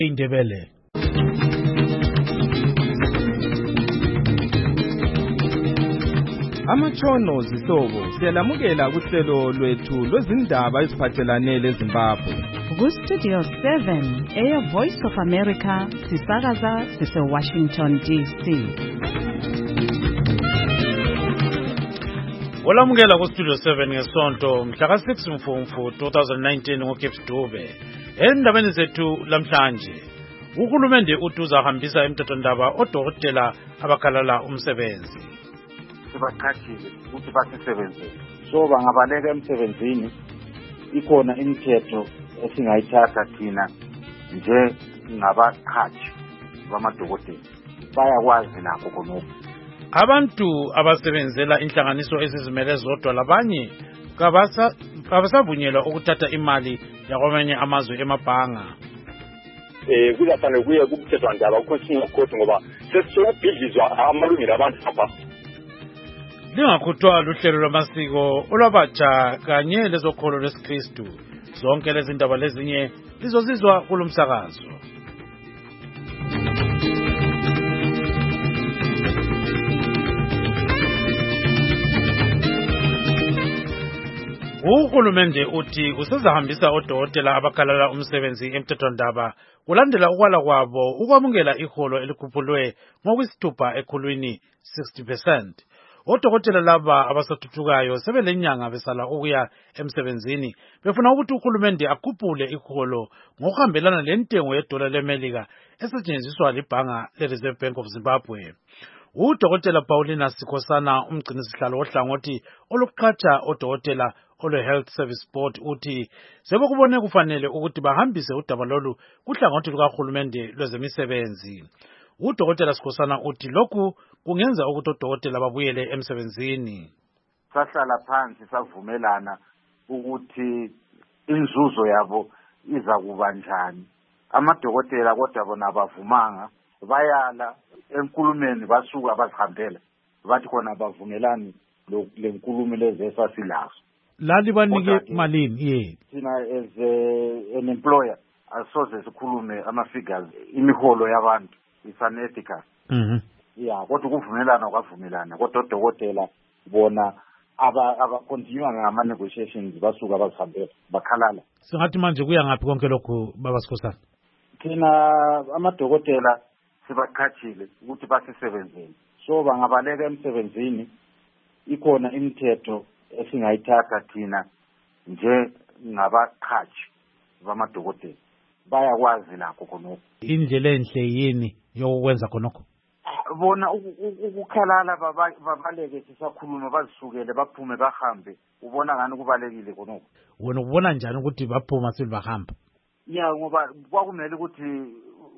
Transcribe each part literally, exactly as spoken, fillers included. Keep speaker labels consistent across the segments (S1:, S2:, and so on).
S1: Indebele.
S2: Amatshono zihlobo siyalamukela kuhlelo lwethu lwezindaba eziphathelane leZimbabwe.
S3: Ku-Studio seven, Air Voice of America, sisakaza sise-Washington D C.
S1: Olamukela ku-Studio seven ngesonto mhla ka six Mfumfu twenty nineteen ngoGibbs Dube. Endabeni zethu lamhlanje, uhulumende uthi uzahambisa emthethwandaba odokotela abakhalala umsebenzi.
S4: Sibaqhathile ukuthi basisebenzele, so bangabaleka emsebenzini. Ikhona imithetho esingayithatha thina nje ngabaqhathi bamadokotela, bayakwazi nakho khonokho.
S1: Abantu abasebenzela inhlanganiso ezizimele zodwa labanye kabasa kabasavunyelwa ukuthatha imali yakwamanye amazwe emabhanga.
S5: Eh kuzafanele kuye kumthethwandaba ku-Constitutional Court ngoba sesokubhidlizwa amalungelo abantu apha.
S1: Lingakhuthwa luhlelo lwamasiko olwabatsha kanye lezokholo lwesikristu. Zonke lezi ndaba lezinye lizozizwa kulomsakazo. Uhulumende uthi usezahambisa odokotela abakhalala umsebenzi emthethwandaba kulandela ukwala kwabo ukwamukela iholo elikhuphulwe ngokwisithupha ekhulwini sixty percent. Odokotela laba abasathuthukayo sebelenyanga besala ukuya emsebenzini befuna ukuthi uhulumende akhuphule iholo ngokuhambelana lentengo yedola leMelika esetshenziswa libhanga le-Reserve Bank of Zimbabwe. Udokotela Paulina Sikhosana, umgcinisihlalo ohlangothi oluqhatsha odokotela olwe-Health Service Board, uthi sebekubone kufanele ukuthi bahambise udaba lolu kuhlangothi lukahulumende lwezemisebenzi. Udokotela Sikhosana uthi lokhu kungenza ukuthi odokotela babuyele emsebenzini.
S4: Sahlala phansi savumelana ukuthi inzuzo yabo iza kuba njani. Amadokotela kodwa bona bavumanga, bayala enkulumeni basuka bazihambela bathi khona bavumelani lenkulumo lezi esasilazo.
S1: Lali banike malini ye
S4: Thina as an employer asoze sikhulume ama-figures imiholo yabantu, it's unethical.
S1: Mhm.
S4: Yeah, kodwa kuvumelana kwavumelana kodwa odokotela bona aba aba-continue ngama-negotiations basuka bazihambela bakhalala.
S1: Singathi manje kuya ngaphi konke lokhu baba Sikhosana?
S4: Thina amadokotela sibaqhathile ukuthi basisebenzele, so bangabaleka emsebenzini. Ikhona imithetho esingayithatha thina nje ngabaqhathi bamadokotela, bayakwazi nakho khonokho.
S1: Indlela enhle yini yokwenza khonokho?
S4: Bona ukukhalala babaleke sisakhuluma bazisukele baphume bahambe, ubona ngani kubalekile khonokho?
S1: Wena ubona njani ukuthi baphuma silibahamba?
S4: Ya ngoba kwakumele ukuthi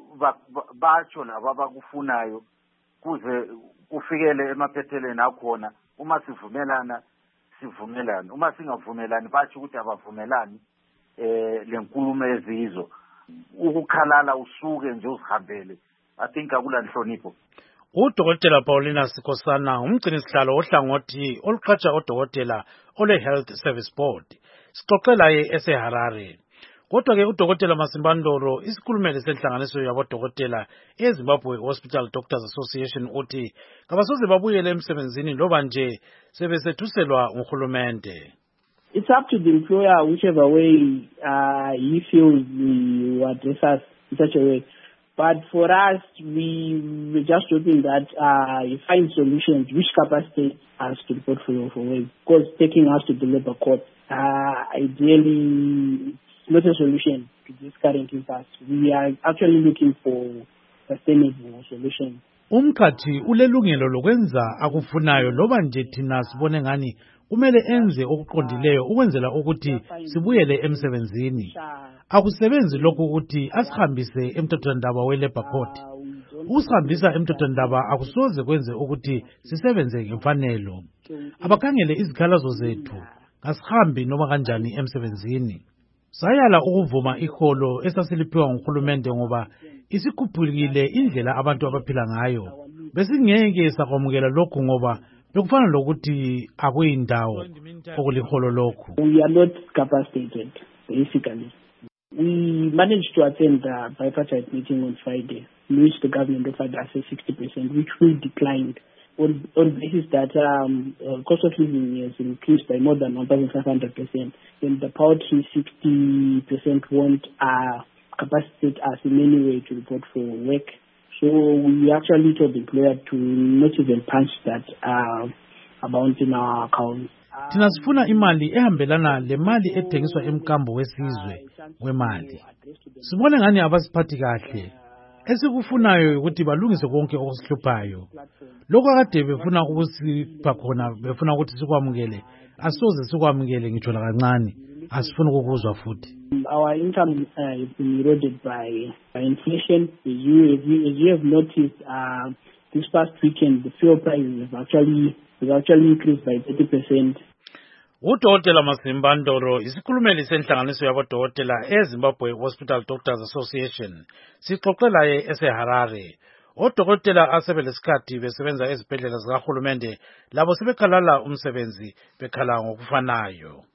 S4: batsho laba abakufunayo kuze kufikele emaphetheleni akhona. Uma sivumelana sivumelane, uma singavumelani batsho ukuthi abavumelani eh lenkulumo ezizo. Ukukhalala usuke nje uzihambele, I think akula nhlonipho.
S1: Udokotela Paulina Sikhosana, umgcinisihlalo ohlangothi oluqhatsha odokotela ole-Health Service Board, sixoxela ye eseHarare. Kodwa ke udokotela Masimbandoro, isikhulumeli senhlanganiso yabodokotela eZimbabwe Hospital Doctors Association, uthi kabasoze babuyele emsebenzini loba nje sebesethuselwa nguhulumende.
S6: It's up to the employer whichever way uh, he feels he will address us in such a way. But for us, we we're just hoping that uh, you find solutions which capacity us to report for for way. Because taking us to the labor court, uh, ideally, it's not a solution to this current impasse. We are actually looking for sustainable solutions.
S1: Umkhathi ulelungelo lokwenza akufunayo loba nje thina sibone ngani kumele enze okuqondileyo ukwenzela ukuthi sibuyele emsebenzini. Akusebenzi lokhu ukuthi asihambise emthethwandaba we-Labor Court. Usihambisa emthethwandaba akusoze kwenze ukuthi sisebenze ngemfanelo. Abakhangele izikhalazo zethu, asihambi noma kanjani emsebenzini. Sayala ukuvuma iholo esasiliphiwa nguhulumende ngoba isikhuphukile indlela abantu abaphila ngayo. Besingeke sakwamukela lokhu ngoba bekufana lokuthi akuyindawo okuliholo lokhu.
S6: We are not capacitated basically. We managed to attend the bipartite meeting on Friday, in which the government offered us a sixty percent, which we declined on, on the basis that um, uh, cost of living has increased by more than one thousand five hundred percent, and the Power three sixty percent won't uh, capacitate us in any way to report for work. So we actually told the employer to not even punch that uh, amount in our account.
S1: Thina sifuna imali ehambelana le mali ethengiswa emkambo wesizwe wemali. Sibone ngani abasiphathi kahle. Esikufunayo ukuthi balungise konke okusihluphayo. Lokho akade befuna ukusipha khona befuna ukuthi sikwamukele. Asoze sikwamukele ngitsho la kancane. Asifuna ukukuzwa futhi.
S6: Our income uh, has been eroded by, by inflation. As you, as you, as you have noticed, uh, this past weekend the fuel prices have actually has actually increased by thirty percent.
S1: Udokotela Masimba Ndoro isikhulumeli senhlanganiso yabodokotela eZimbabwe Hospital Doctors Association sixoxela ye eseHarare. Odokotela asebelesikhathi besebenza ezibhedlela zikahulumende labo sebekhalala umsebenzi bekhala ngokufanayo.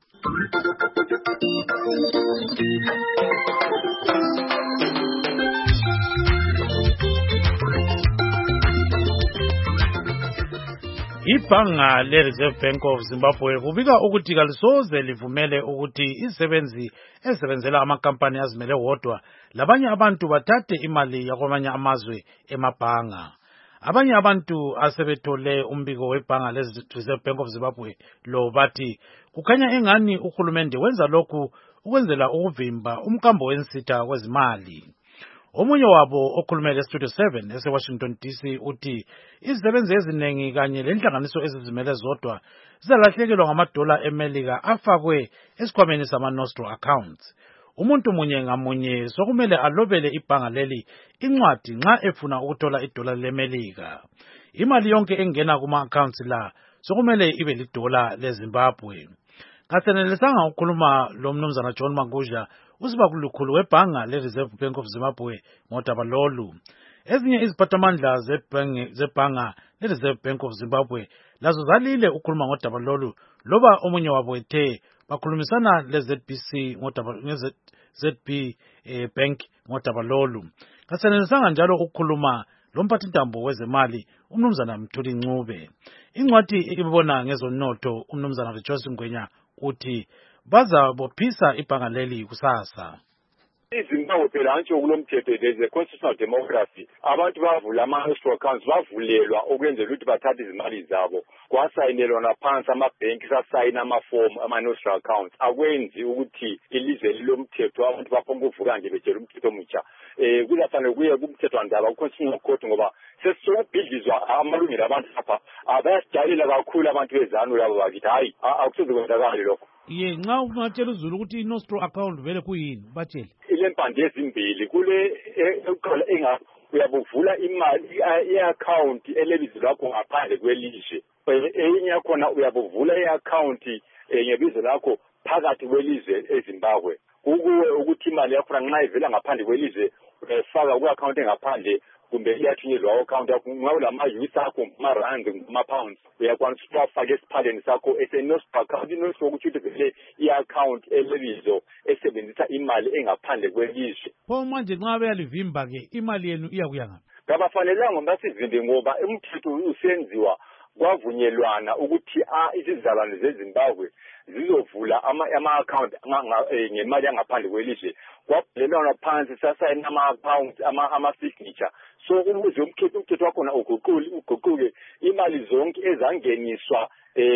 S1: Ibhanga le-Reserve Bank of Zimbabwe kubika ukuthi kalisoze livumele ukuthi izisebenzi ezisebenzela amakampani azimele wodwa labanye abantu bathathe imali yakwamanye amazwe emabhanga. Abanye abantu asebethole umbiko webhanga le-Reserve Bank of Zimbabwe lo bathi kukhanya engani uhulumende wenza lokhu ukwenzela ukuvimba umkambo wensitha kwezimali. Omunye wabo okhulumele Studio seven ese-Washington D C uthi izisebenzi eziningi kanye lenhlanganiso ezizimele zodwa zizalahlekelwa ngamadola eMelika afakwe esikhwameni sama-Nostro accounts. Umuntu munye ngamunye sokumele alobele ibhanga leli incwadi nxa efuna ukuthola idola leMelika. Imali yonke engena kuma-accounts la sokumele ibe lidola leZimbabwe. Kasenelisanga ukukhuluma lo mnumzana John Mangudla usiba kulukhulu webhanga le-Reserve Bank of Zimbabwe ngodaba lolu. Ezinye iziphathamandla zebhanga le-Reserve Bank of Zimbabwe lazo zalile ukukhuluma ngodaba lolu loba omunye wabo ethe bakhulumisana le-Z B C ngodaba nge-Z B eh, Bank ngodaba lolu. Kasenelisanga njalo ukukhuluma lo mphathintambo wezemali umnumzana Mthuli Ncube. Incwadi ibona ngezonotho umnumzana Rejoice Ngwenya uthi baza bophisa ibhanga leli kusasa.
S5: iZimbabwe phela antsho kulomthetho there is a constitutional democracy. Abantu bavula ama-escrow accounts bavulelwa ukwenzela ukuthi bathathe izimali zabo. Kwasayinelwa naphansi amabhenki sasayina amafomu ama-nostro accounts. Akwenzi ukuthi ilizwe lilomthetho abantu baphonga ukuvuka nje betshela umthetho omutsha. Eh kuzafanele kuye kumthethwandaba ku-constitutional court ngoba sesokubhidlizwa amalungelo abantu lapha. Abayasijalela kakhulu abantu bezanu labo bakithi. Hayi akusoze kwenzakale lokho.
S1: Ye nxa ungatshela uzulu ukuthi i-nostro account vele kuyini batshele.
S5: Ile mpande ezimbili kule eqala enga uyabuvula imali i-account elebizo lakho ngaphandle kwelizwe. Enye yakhona uyabuvula i-account ngebizo lakho phakathi kwelizwe eZimbabwe. Kukuwe ukuthi imali yakho nxa ivela ngaphandle kwelizwe uyafaka ku-account engaphandle kumbe iyathunyezwa account yakho ngawula ama-U S akho ama-rand ngama-pounds uyakwanisa ukuthi wafake esiphaleni sakho ese-nostro account. I-nostro ukuthi vele i-account elebizo esebenzisa imali engaphandle kwelizwe.
S1: Pho manje nxa beyalivimba-ke imali yenu iyakuya ngaphi?
S5: Kabafanelanga basivimbe ngoba umthetho usenziwa kwavunyelwana ukuthi izizalwane zeZimbabwe zizovula ama-account ngemali yangaphandle kwelizwe. Kwabhalelwana phansi sasayina ama-accounts ama-signature. So umuze umthetho umthetho wakhona uguqule uguquke imali zonke ezangeniswa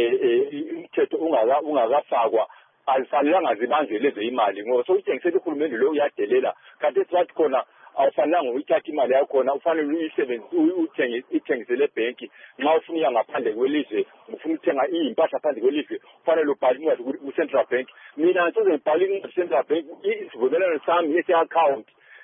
S5: umthetho ungakafakwa alifanelanga zibanjwe lezo imali ngoba sokutshengisela uhulumende lo uyadelela kanti esibathi khona awufanelanga uyithathe imali yakhona ufanele uyisebenzise uthengisele ebhenki nxa ufuna iya ngaphandle kwelizwe ufuna ukuthenga impahla phandle kwelizwe ufanele ubhale incwadi ku-Central Bank. Mina ngisoze ngibhale incwadi ku-Central Bank isivumelwano sami esi-account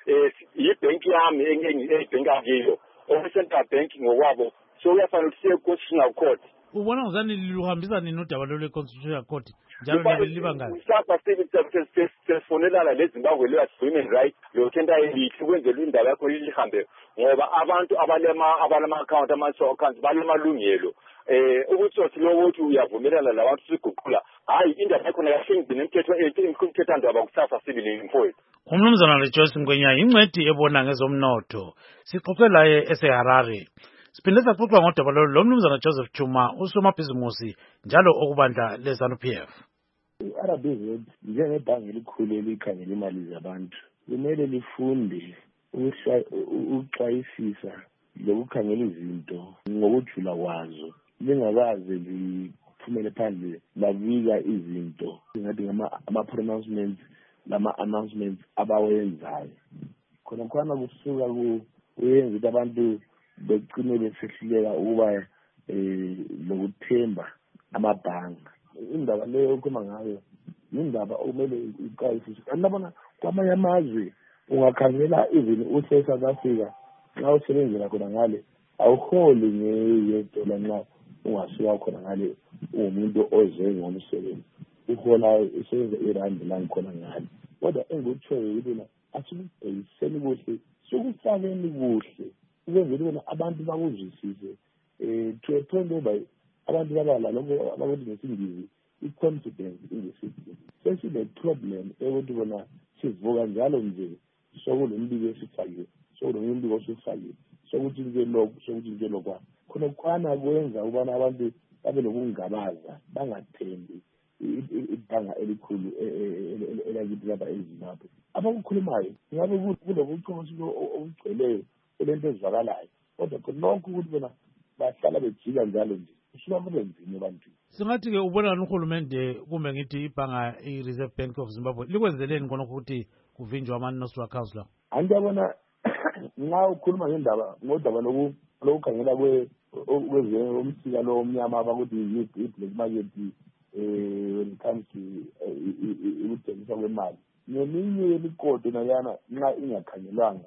S5: yibhenki yami ebhenki akiyo oku-Central Bank ngokwabo. So uyafanele ukuthi siye ku-Constitutional Court
S1: ubona ngizani liluhambisa nini udaba lwe-Constitutional Court njalo liba ngani?
S5: Sasa sesifonelana leZimbabwe Women's Rights lothenta elithi kwenzela indaba yakho lihambe ngoba abantu abalema abalama account ama-show accounts balemalungelo eh ukuthi lo ukuthi uyavumelana labantu siguqula hayi indaba yakho nayashingizina imithetho emthethwandaba kusasa sibili mfowethu.
S1: Umnumzana Rejoice Ngwenyama ingcwedi ebona ngezomnotho sixoxe laye eseHarare. Siphinde saxoxa ngodaba lo mnumzana Joseph Chuma usomabhizimusi njalo okubandla leZANU P F.
S7: I-R B Z njengebhange elikhulu elikhangela imali zabantu kumele lifunde ukuxwayisisa lokukhangela izinto ngokujula kwazo lingakaze liphumele phandle labika izinto singathi ama-pronouncements lama-announcements abawenzayo khona khona kusuka kuyenza ukuthi abantu begcine besehluleka ukuba lokuthemba amabhanga. Indaba leyo okhuluma ngayo indaba okumele iqayisise. Andabona kwamanye amazwe ungakhangela even use-South Africa nxa usebenzela khona ngale awuholi ngeyedola nxa ungasuka khona ngale umuntu oze ngomsebenzi uhola usebenza irandi la khona ngale. Kodwa engikutshoyo yilona asikubhekiseni kuhle sikufakeni kuhle ukwenzela ukuthi abantu bakuzwisise um to a point whereby abantu babala lokho abakuthi ngesingisi i-confidence in the system. Sesine-problem ekuthi bona sivuka njalo nje sokulo mbiko esifakiwe sokulo mbiko osufakile sokuthi nje lokho sokuthi nje lokho khona kwana kwenza ukubana abantu babe nokungabaza bangathembi ibhanga elikhulu elakithi lapha eZimbabwe. Abakukhulumayo ngabe kulobuchopho obugcweleyo elento ezivakalayo kodwa lokho ukuthi bona bahlala bejika njalo nje usuka kubenzima abantu.
S1: Singathi-ke ubona uhulumende kumbe ngithi ibhanga i-Reserve Bank of Zimbabwe likwenzeleni khona ukuthi kuvinjwe ama-nostro accounts la?
S7: Angiyabona nxa ukhuluma ngendaba ngodaba lokukhangela kwezomsika lo omnyama abakuthi i-black market when it comes to ukuthengiswa kwemali neminye yemikodo nayana nxa ingakhangelwanga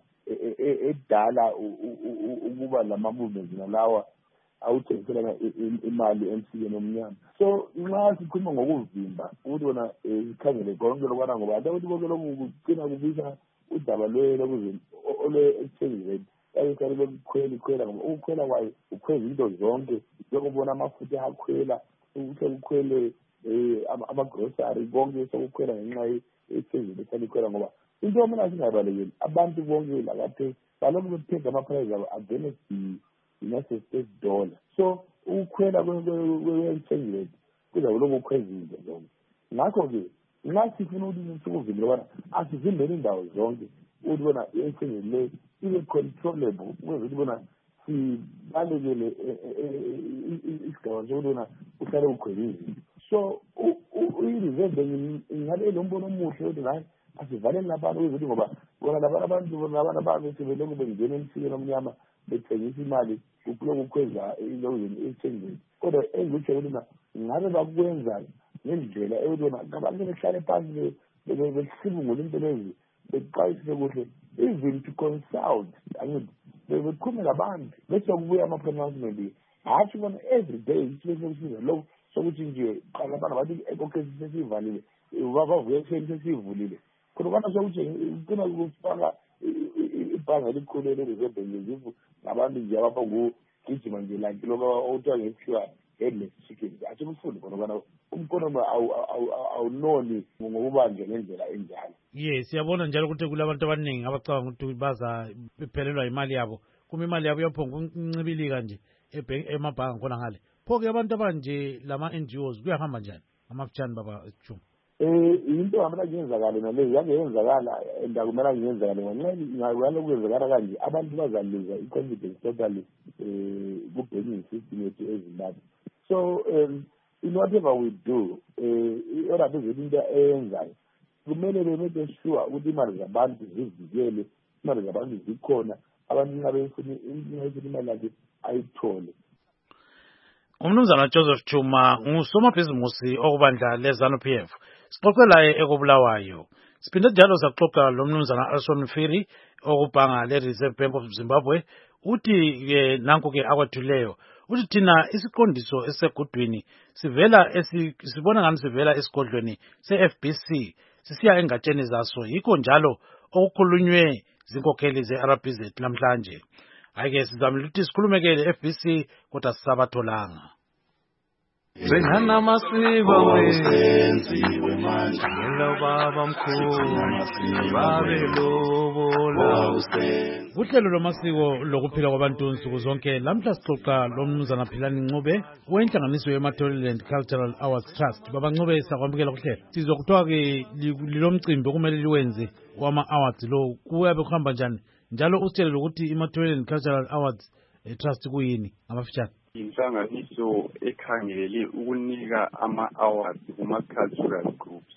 S7: edala ukuba lama-movements nalawa awuthengiselana imali emsikeni omnyama. So nxa sikhuluma ngokuvimba ukuthi wona ikhangele konke lokwana ngoba anta ukuthi konke lokhu kugcina kubisa udaba olwe-exchange rate ayisale lokukhwela ikhwela ngoba ukukhwela kwayo ukhweza into zonke njengobona amafutha akhwela ukuthi kukhwele ama-grocery konke sokukhwela ngenxa ye-exchange rate esalikhwela ngoba into mina singayibalekeli abantu bonke lakathe balokhu bethenga ama-price abo against the-United States dollar. So ukukhwela kwe-exchange rate kuza kulokhu kukhweza izinto zonke. Ngakho-ke nxa sifuna ukuthi sikuvimile ubana asivimbele indawo zonke ukuthi bona i-exchange rate le ibe controllable ukuthi bona sibalekele isigaba sokuthi bona uhlale ukhwele izinto. So i-reserve ingabe lo mbono omuhle ukuthi hayi asivaleni labantu ukuthi ngoba bona labantu abantu bona abantu abantu sebelokhu bengena emsikeni omnyama bethengisa imali kulokhu kukhweza i-exchange rate. Kodwa engikutsho ukuthi ngabe bakwenza ngendlela eyokuthi bona ngabantu behlale phansi besibungule into lezi beqayisise kuhle even to consult angithi bekhulume labantu bese kubuya ama-pronouncement hatshi bona every day sibesekusiza lokhu sokuthi nje qala abantu bathi okay sesivalile bavuye sesivulile khona kwana sokuthi kucina kufaka ibhanga elikhulu le-Reserve Bank ngabantu nje abapha ngugijima nje like lokho okuthiwa ngekuthiwa headless chickens asikufundi khona kwana umkono awunoni ngokubanjwa ngendlela enjalo.
S1: Yes, siyabona njalo ukuthi kulabantu abaningi abacabanga ukuthi baza bephelelwa imali yabo kuma imali yabo yaphonga uncibilika nje emabhanga khona ngale. Pho-ke abantu abanje lama-N G Os kuyahamba njani amafutshane baba Chuma?
S7: Eh into hamela ngiyenzakala naleyo yake yenzakala endakumela ngiyenzakala ngenxa ngalo kwenzakala kanje abantu bazaluza i-confidence totally eh ku-banking system yethu eZimbabwe. So um, in whatever we do eh ora bezethu into eyenzayo kumele bemeke sure ukuthi imali zabantu zivikele imali zabantu zikhona abantu nxa befuna imali yakhe ayithole.
S1: Umnumzana Joseph Chuma ngusomabhizimusi okubandla leZANU P F. Sixoxe laye ekubulawayo. Siphinde njalo saxoxa lo mnumzana Alson Mfiri okubhanga le-Reserve Bank of Zimbabwe uthi ke nanku ke akwethuleyo uthi thina isiqondiso esegudwini sivela esi sibona ngani sivela esigodlweni se-F B C sisiya engatsheni zaso yikho njalo okukhulunywe zinkokheli ze-R B Z namhlanje. Ayike sizamile ukuthi sikhulumeke le-F B C kodwa sisabatholanga.
S8: Zengana masiba wenziwe manje ngelo baba mkhulu babe lobola usenzi.
S1: Uhlelo lomasiko lokuphila kwabantu nsuku zonke lamhla sixoxa lomnumzana Philani Ncube wenhlanganiso ye-Matholiland Cultural Awards Trust. Baba Ncube sakwamukela kuhlela. Sizokuthiwa ke lilomcimbi okumele liwenze wama-awards lo kuyabe kuhamba njani njalo usitshele ukuthi i-Matholiland Cultural Awards Trust kuyini ngamafitshane.
S9: Inhlanganiso ekhangelele ukunika ama-awards kuma-cultural groups.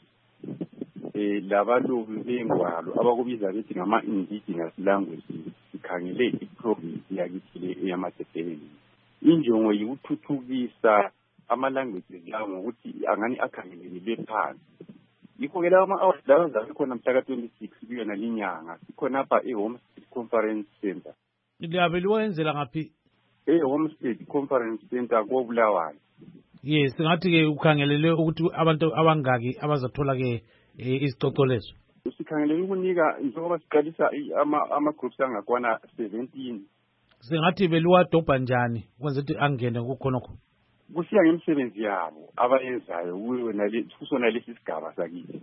S9: Eh labalobi bengwalo abakubiza bethi ngama-indigenous languages sikhangele i-province yakithi le eyamaTebeleni. Injongo yikuthuthukisa ama-languages lawo ngokuthi angani akhangelele phansi. Yikho ke lawo ama-awards lawo zakhona mhla ka twenty-six kuyona linyanga sikhona apha e-Homestead Conference Center.
S1: Liyabe liwenzela ngaphi?
S9: E-Homestead Conference Center koBulawayo.
S1: Yes, singathi ke ukhangelele ukuthi abantu abangaki abazathola ke isicoco leso.
S9: Sikhangelele ukunika njengoba siqalisa ama ama groups angakwana seventeen.
S1: Singathi beliwadobha njani kwenza ukuthi angene kukhonokho.
S9: Kusiya ngemisebenzi yabo abayenzayo kuwena kusona lesi sigaba sakithi.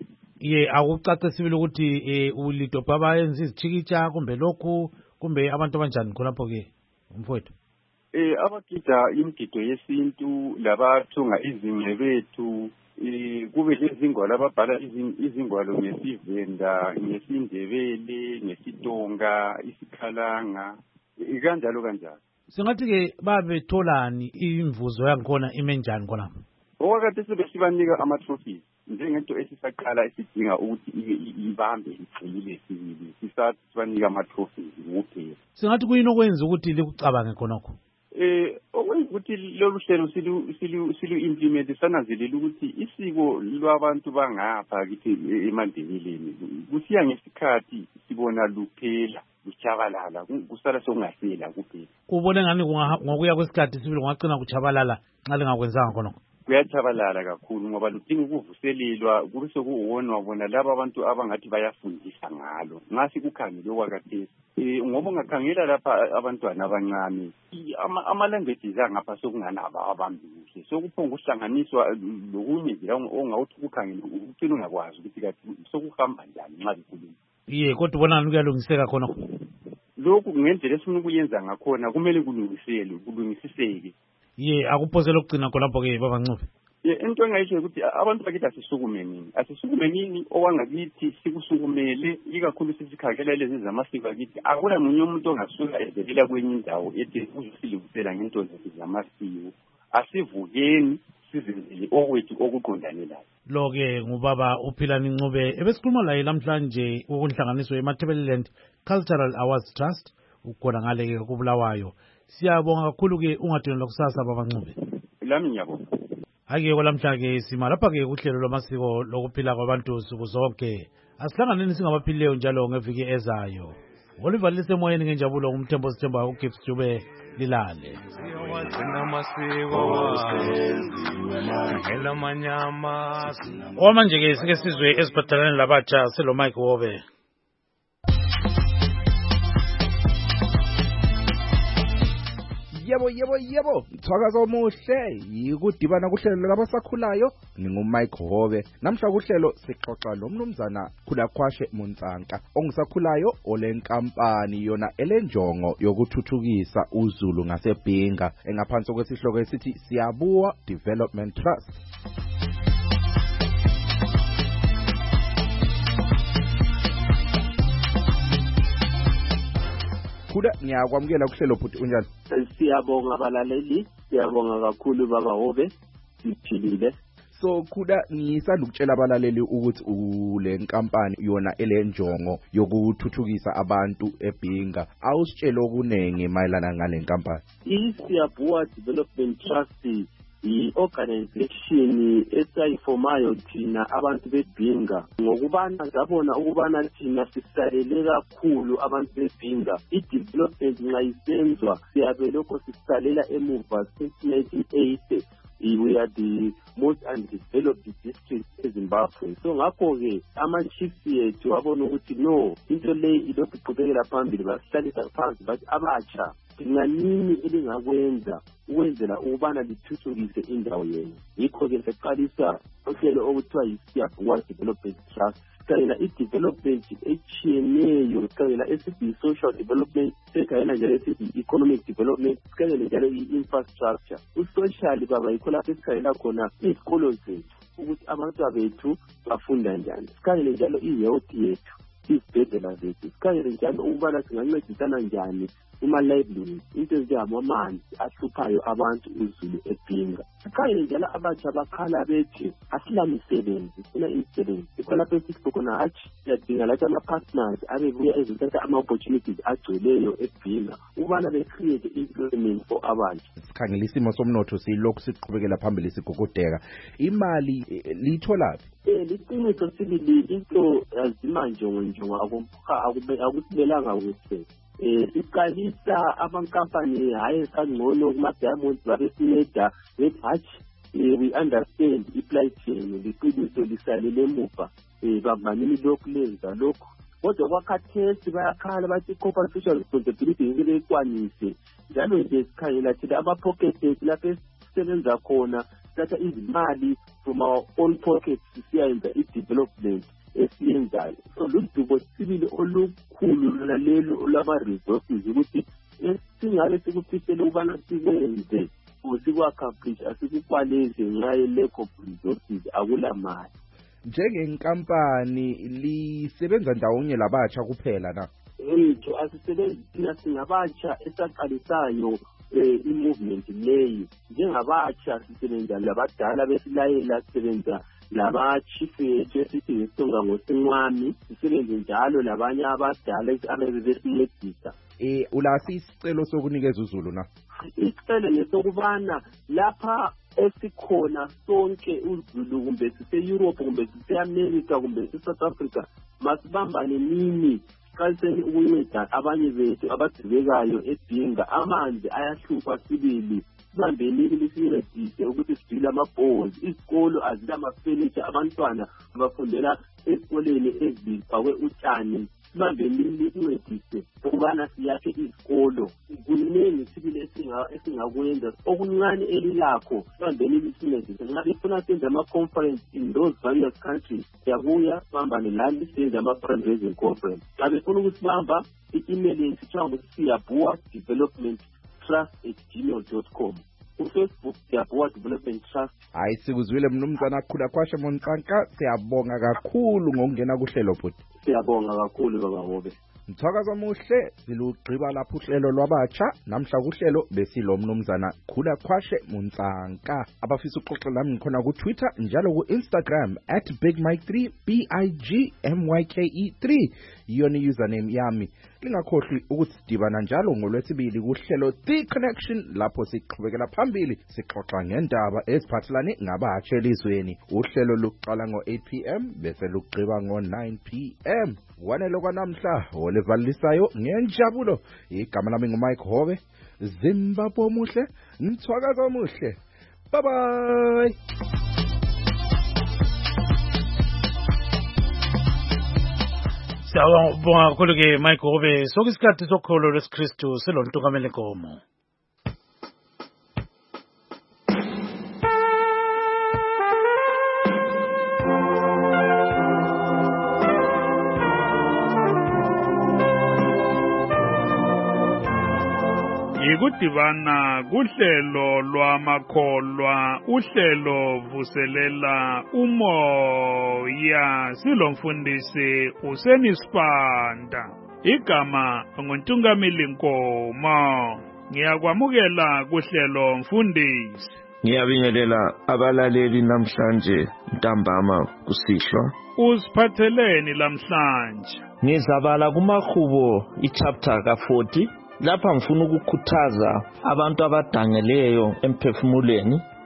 S1: Ye akucace sibile ukuthi eh ulidobha abayenza izithikitsha kumbe lokhu kumbe abantu abanjani khonapho ke umfowethu.
S9: Eh abagida imigido yesintu labathunga izingcebethu eh kube lezingwalo ababhala izingwalo ngesivenda ngesindebele ngesitonga isikhalanga ikanjalo kanjalo.
S1: Singathi ke babetholani imvuzo yankhona imenjani khonapho.
S9: Okwakade sebesibanika ama trophies njengento esisaqala esidinga ukuthi ibambe igcilile sibili sisathi sibanika ama trophies kuphela.
S1: Singathi kuyini okwenza ukuthi likucabange khonokho.
S9: Eh okwenza ukuthi lolu hlelo silu silu silu implement sananzelela ukuthi isiko lwabantu bangapha kithi eMandebeleni kusiya ngesikhathi sibona luphela luchabalala kusala sokungasela kuphela.
S1: Ubone ngani ngokuya kwesikhathi sibili ngacina kuchabalala nxa lingakwenzanga khonokho.
S9: Kuyachabalala kakhulu ngoba ludinga ukuvuselelwa kube kuwona wabona laba abantu abangathi bayafundisa ngalo ngasi kukhangele okwakade eh ngoba ungakhangela lapha abantwana abancane ama languages angapha sokunganaba abambile sokuphonga uhlanganiswa lokunye nje ongawuthi kukhangele ucina ungakwazi ukuthi kathi sokuhamba njani nxa bikhuluma.
S1: Ye kodwa ubona ngani kuyalungiseka khonokho.
S9: Lokhu ngendlela esifuna ukuyenza ngakhona kumele kulungiselwe kulungisiseke.
S1: Ye akuphosela ukugcina khonapho ke baba Ncube.
S9: Ye into engayisho ukuthi abantu bakithi asisukume nini asisukume nini owangakithi sikusukumele ikakhulu sisikhangela lezi zamasiko akithi akula munye umuntu ongasuka ezelela kwenye indawo ethi uzosilungisela ngento zethu zamasiko asivukeni sizenzele okwethu okuqondane layo.
S1: Lo ke ngubaba uPhilani Ncube ebesikhuluma laye namhlanje okunhlanganiso yeMatholiland Cultural Awards Trust ukhona ngale ke kuBulawayo. Siyabonga kakhulu ke ungadinela kusasa baba Ncube.
S9: Lami ngiyabonga.
S1: Ake kwalamhla ke sima lapha ke uhlelo lwamasiko lokuphila kwabantu suku zonke. Asihlanganeni singabaphilileyo njalo ngeviki ezayo. Oliver lisemoyeni ngenjabulo umthembo sithemba uGibbs Dube lilale. Omanje ke sike sizwe esiphathelane labatsha selo Mike Wobe.
S2: Yebo yebo yebo mthwakazo omuhle yikudibana kuhlelo labasakhulayo ninguMike Hobe namhla kuhlelo sixoxa lomnumzana Khulakhwashe Muntsanka ongisakhulayo olenkampani yona elenjongo yokuthuthukisa uZulu ngaseBhinga engaphansi kwesihloko esithi Siyabuwa Development Trust. Kuda ngiyakwamukela kuhlelo futhi unjani?
S6: Siyabonga abalaleli, siyabonga kakhulu baba Hobe, siphilile.
S2: So kuda ngisanda ukutshela abalaleli ukuthi ule nkampani yona elenjongo yokuthuthukisa abantu eBhinga. Awusitshela okunenge mayelana ngale nkampani.
S6: ISiyabuwa Development Trust
S10: i-organization esayifomayo thina abantu bebhinga ngokubana zabona ukubana thina sisalele kakhulu abantu bebhinga i-development nxa isenzwa siyabe lokho sisalela emuva since nineteen eighty. We are the most undeveloped district eZimbabwe. So ngakho-ke ama-chiefs yethu wabona ukuthi no into le ilokhu iqhubekela phambili basihlalisa phansi bathi abatsha nganini elingakwenza ukwenzela ukubana lithuthukise indawo yenu. Yikho-ke seqalisa uhlelo okuthiwa yi-Siyavuka Development Trust. Sikhangela i-development etshiyeneyo, sikhangela esithi i-social development, sikhangela njalo esithi i-economic development, sikhangela njalo i-infrastructure. U-social baba yikho lapho esikhangela khona izikolo zethu ukuthi abantwana bethu bafunda njani. Sikhangele njalo i-health yethu, izibhedlela zethu. Sikhangele njalo ukubana singancedisana njani kuma-library, into ezinjengamanzi ahluphayo abantu uzulu ebhinga. Sikhangele njalo abatsha bakhala bethi asilamisebenzi, sifuna imisebenzi. Yikho lapho esithi khona hatshi siyadinga lathi ama-partners abebuya ezithatha ama-opportunities agcweleyo ebhinga ukubana be-create employment for abantu.
S2: Sikhangela isimo somnotho silokhu siqhubekela phambili sigugudeka. Imali liyitholaphi?
S10: Eh liqiniso sibili into yazimanje njengo akusibelanga ukuthi eh iqalisa amankampani hayi sangcono kuma-diamonds babesineda bethi hatshi we understand i-supply chain liqiniso lisalele emuva um bamanini lokhu lenza lokhu kodwa kwakhathesi bayakhala bathi i-corporate social responsibility yinto ekwanise njalo nje sikhangela thina ama-pockets lapho esisebenza khona thatha izimali from our own pockets siyenza i-development esiyenzayo. So ludubo sibili olukhulu lolalo olwama-resources ukuthi singabe sikufisele ukubana sikwenze sikwa-accomplish asikukwaleze ngenxa ye-lack of resources akulamali.
S2: Njengenkampani lisebenza ndawonye labatsha kuphela na?
S10: Ngitho asisebenzi thina singabatsha esaqalisayo i-movement leyi. Njengabatsha sisebenza labadala besilayela sisebenza laba-chief yethu esithi ngesonga ngosinqwami sisebenze njalo labanye abadala ababe besincedisa.
S2: Eh ulasi isicelo sokunikeza uzulu na?
S10: Isicelo nesokubana lapha esikhona sonke uzulu kumbe sise-Europe kumbe sise-America kumbe sise-South Africa masibambane nini siqaliseni ukunceda abanye bethu abadibekayo ebhinga. Amanzi ayahlupha sibili sibambenini lisincedise ukuthi sidile ama-bones. Izikolo azilamafurniture, abantwana abafundela esikoleni ezifakwe utshani. Sibambenini lisincedise ukubana siyakhe izikolo. Kuningi sibili esingakwenza okuncane elilakho sibambenini lisincedise. Nxa befuna senze ama-conference in those various countries siyabuya sibambane lani senze ama-fundraising conference. Nxa befuna ukusibamba i-email yethu kuthiwa nguSiyavuka Development Trust at gmail dot com. uFacebook Siyavuka Development Trust.
S2: Hayi sikuzwile mnumzana Khulakwashe Monsanka, siyabonga kakhulu ngokungena kuhlelo bhuti.
S10: Siyabonga kakhulu baba Hobe.
S2: Mthakazo omuhle silugqiba lapho uhlelo lwabatsha namhla kuhlelo besilo mnumzana Khulakwashe Monsanka. Abafisa uxoxa nami ngikhona ku Twitter njalo ku Instagram at big mike three b i g m y k e three yona username yami. Lingakhohlwi ukuthi sidibana njalo ngolwesibili kuhlelo The Connection lapho siqhubekela phambili sixoxa ngendaba eziphathelane ngabatsha elizweni. Uhlelo luqala ngo eight p m bese lugqiba ngo nine p m. Wanelo kwanamhla olevalisayo ngenjabulo. Igama lami nguMike Hobe. Zimbabwe muhle, mthwakazo muhle. Bye bye.
S1: Siyabonga kakhulu ke Mike Hobe. Sokusikhathi sokholo lwesikristu silontukamele nkomo.
S11: Ikudibana kuhlelo lwamakholwa, uhlelo vuselela umoya, silomfundisi uSenisipanda. Igama nguNtungamili Nkomo. Ngiyakwamukela kuhlelo mfundisi.
S12: Ngiyabingelela abalaleli namhlanje ntambama kusihlwa.
S11: Usiphatheleni lamhlanje?
S12: Ngizabala kumahubo ichapter ka forty. Lapha ngifuna ukukhuthaza abantu abadangeleyo emphefumulweni,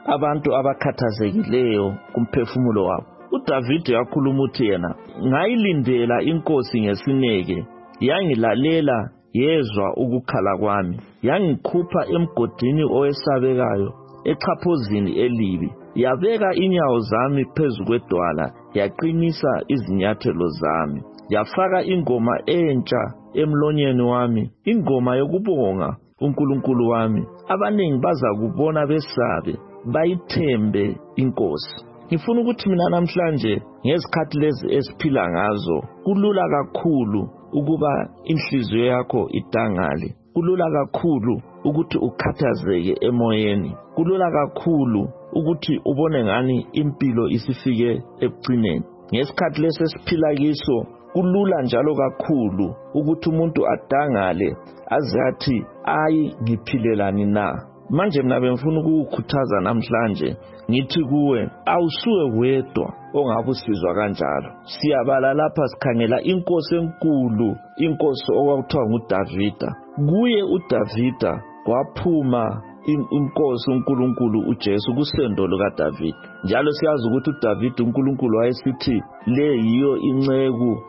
S12: abantu abakhathazekileyo kumphefumulo wabo. uDavid yakhuluma uthi yena ngayilindela inkosi ngesineke, yangilalela yezwa ukukhala kwami, yangikhupha emgodini owesabekayo, echaphozini elibi, yabeka inyawo zami phezu kwedwala, yaqinisa izinyathelo zami, yafaka ingoma entsha emlonyeni wami, ingoma yokubonga uNkulunkulu wami. Abaningi bazakubona besabe, bayithembe inkosi. Ngifuna ukuthi mina namhlanje ngezikhathi lezi esiphila ngazo, kulula kakhulu ukuba inhliziyo yakho idangale, kulula kakhulu ukuthi ukhathazeke emoyeni, kulula kakhulu ukuthi ubone ngani impilo isifike ekugcineni. Ngesikhathi lesi esiphila kiso, kulula njalo kakhulu ukuthi umuntu adangale azathi ayi ngiphilelani na. Manje mina bengifuna ukukhuthaza namhlanje ngithi kuwe awusuwe wedwa ongabe usizwa kanjalo. Siyabala lapha sikhangela inkosi enkulu, inkosi okwakuthiwa nguDavida. Kuye uDavida waphuma inkosi uNkulunkulu uJesu kusendo lukaDavid. Njalo siyazi ukuthi uDavid uNkulunkulu wayesithi le yiyo inceku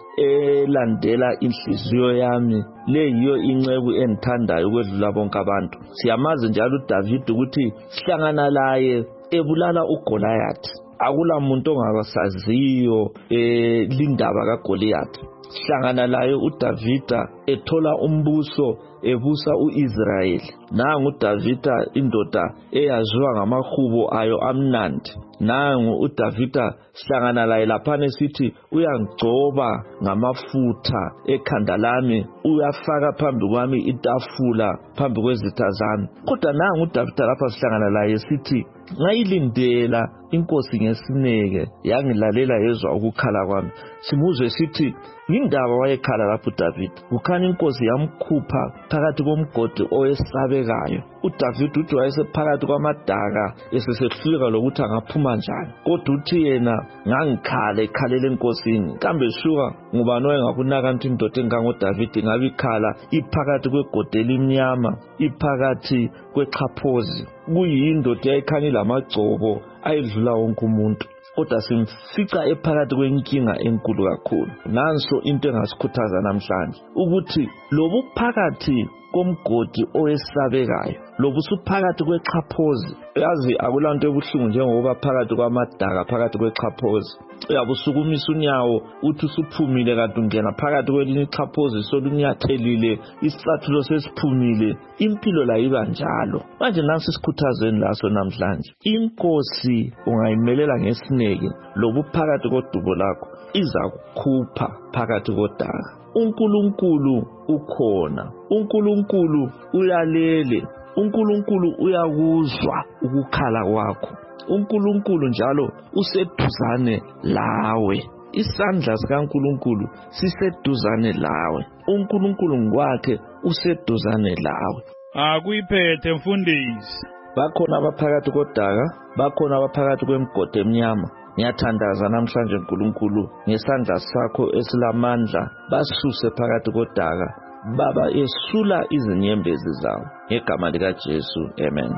S12: elandela inhliziyo yami, le yiyo inceku engithandayo ukwedlula bonke abantu. Siyamazi njalo uDavid ukuthi sihlangana laye ebulala uGoliath. Akula muntu ongasaziyo eh lindaba kaGoliath. Sihlangana laye uDavida ethola umbuso ebusa uIsrayeli. Nangu uDavida indoda eyaziwa ngamahubo ayo amnandi. Nangu uDavida sihlangana laye lapha sithi uyangcoba ngamafutha ekhanda lami, uyafaka phambi kwami itafula phambi kwezitha zami. Kodwa nangu uDavida lapha sihlangana laye sithi ngayilindela inkosi ngesineke, yangilalela yezwa ukukhala kwami. Simuzwe sithi indaba wayekhala lapho uDavid. Kukhanya inkosi yamkhupha phakathi komgodi owesabekayo. uDavid uthi wayesephakathi kwamadaka esesefika lokuthi angaphuma njani. Kodwa uthi yena ngangikhala ekhalela enkosini. Kambe shuka ngubani oyengakunaka nti indoda engangoDavid ngabe ikhala iphakathi kwegodi elimnyama, iphakathi kwexhaphozi. Kuyindoda eyayikhanya lamagcobo ayedlula wonke umuntu. Kodwa simfica ephakathi kwenkinga enkulu kakhulu. Nanso into engasikhuthaza namhlanje ukuthi lobu phakathi komgodi owesabekayo, lobu suphakathi kwexhaphozi. Yazi akulanto ebuhlungu njengoba phakathi kwamadaka, phakathi kwexhaphozi uyabusukumisa unyawo uthi usuphumile kanti ungena phakathi kwelinye ixhaphozi solunyathelile, isicathulo sesiphumile. Impilo la iba njalo. Manje nansi sikhuthazweni laso namhlanje. Inkosi ungayimelela ngesineke, lobu phakathi kodubo lakho iza kukhupha phakathi kodaka. uNkulunkulu ukhona, uNkulunkulu uyalele, uNkulunkulu uyakuzwa ukukhala kwakho. uNkulunkulu njalo useduzane lawe. Isandla sikaNkulunkulu siseduzane lawe. uNkulunkulu ngokwakhe useduzane lawe.
S11: Akuyiphethe mfundisi.
S12: Bakhona abaphakathi kodaka, bakhona abaphakathi kwemigodi emnyama. Ngiyathandaza namhlanje uNkulunkulu ngesandla sakho esilamandla basuse phakathi kodaka, baba esula izinyembezi zawo ngegama lika Jesu, amen.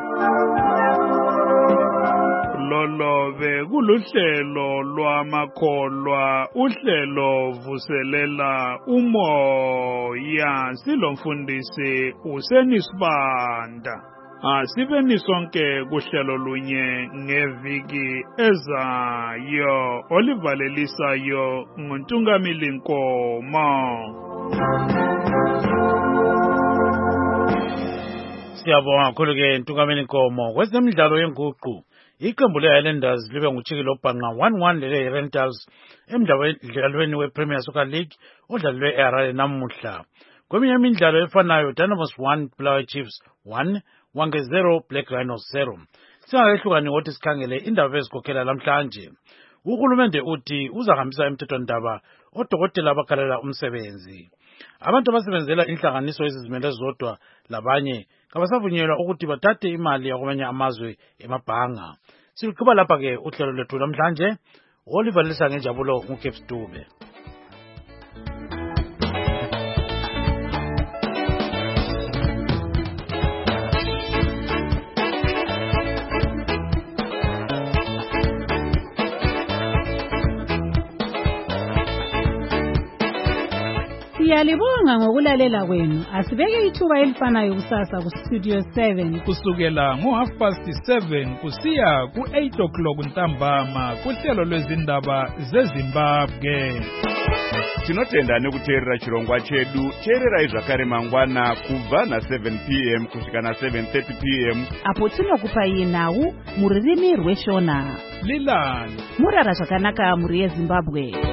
S11: Lolobe kuluhlelo lwamakholwa, uhlelo vuselela umoya, silomfundisi uSenisibanda. Asibeni sonke kuhlelo lunye ngeviki ezayo olivalelisayo nguNtungamili Nkomo.
S1: Siyabonga kakhulu ke Ntungamili Nkomo. Kwezemidlalo yenguqu iqembu leHighlanders libe nguchikilo bhanqa one one lele Rentals emdlalweni wePremier Soccer League odlalwe eHarare namuhla. Kweminye imidlalo efanayo Dynamos one Bulawayo Chiefs one Wange zero Black Rhinos zero. Singakehlukani ngokuthi sikhangele indaba ezikhokhela namhlanje. Uhulumende uthi uzahambisa emthethwandaba odokotela abakhalela umsebenzi. Abantu abasebenzela inhlanganiso ezizimele zodwa labanye kabasavunyelwa ukuthi bathathe imali yakwamanye amazwe emabhanga. Siqhuba lapha ke uhlelo lwethu namhlanje olivalisa ngenjabulo uKeps Dube.
S3: Siyalibonga ngokulalela kwenu. Asibeke ithuba elifanayo kusasa ku-Studio seven.
S11: Kusukela ngo-half past seven kusiya ku-eight o'clock ntambama kuhlelo lwezindaba zeZimbabwe.
S13: Tinotenda nekuteerera chirongwa chedu. Teererai zvakare mangwana kubva na seven p m kusvika na seven thirty p m
S3: apo tinokupai nhau muririmi rweshona.
S11: Lilani
S3: Murara zvakanaka muri yeZimbabwe.